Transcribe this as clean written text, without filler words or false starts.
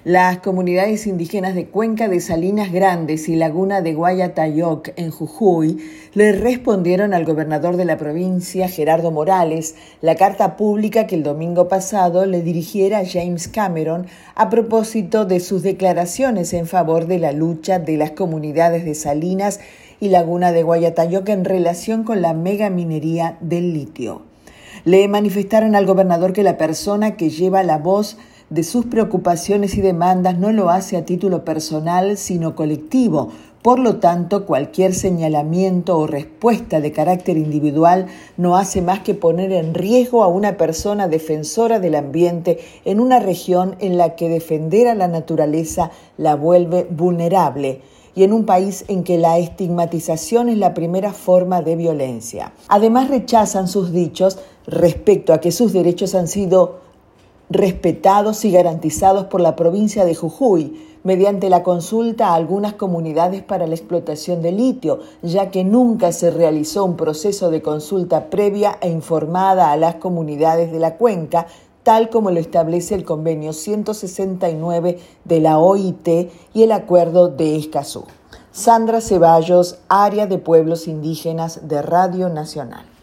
Las comunidades indígenas de Cuenca de Salinas Grandes y Laguna de Guayatayoc, en Jujuy, le respondieron al gobernador de la provincia, Gerardo Morales, la carta pública que el domingo pasado le dirigiera a James Cameron a propósito de sus declaraciones en favor de la lucha de las comunidades de Salinas y Laguna de Guayatayoc en relación con la megaminería del litio. Le manifestaron al gobernador que la persona que lleva la voz de sus preocupaciones y demandas no lo hace a título personal, sino colectivo. Por lo tanto, cualquier señalamiento o respuesta de carácter individual no hace más que poner en riesgo a una persona defensora del ambiente en una región en la que defender a la naturaleza la vuelve vulnerable y en un país en que la estigmatización es la primera forma de violencia. Además, rechazan sus dichos respecto a que sus derechos han sido respetados y garantizados por la provincia de Jujuy mediante la consulta a algunas comunidades para la explotación de litio, ya que nunca se realizó un proceso de consulta previa e informada a las comunidades de la cuenca, tal como lo establece el convenio 169 de la OIT y el acuerdo de Escazú. Sandra Ceballos, Área de Pueblos Indígenas de Radio Nacional.